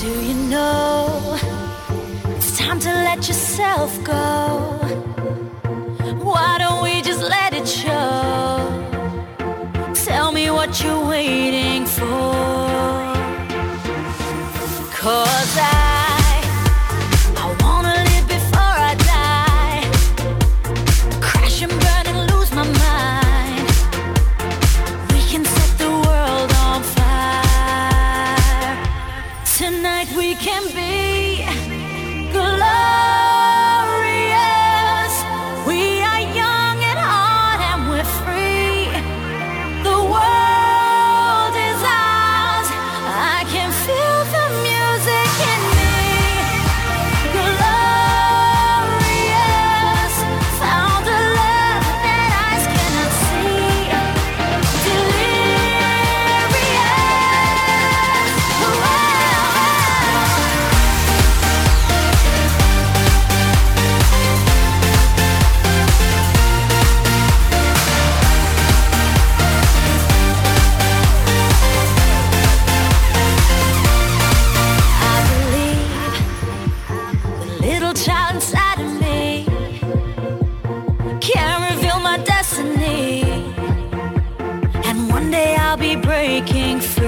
Do you know it's time to let yourself go? Why don't we just let it show? Tell me what you're waiting for. 'Cause I wanna live before I die. Crash and burn and lose my mind. We can set the world on fire. Tonight we can be glorious. We are young at heart and we're free. The world is ours. I can feel the music in me. Glorious. Found a love that eyes cannot see. Delirious. Wow. I believe the little child inside of me can reveal my destiny, and one day I'll be breaking free.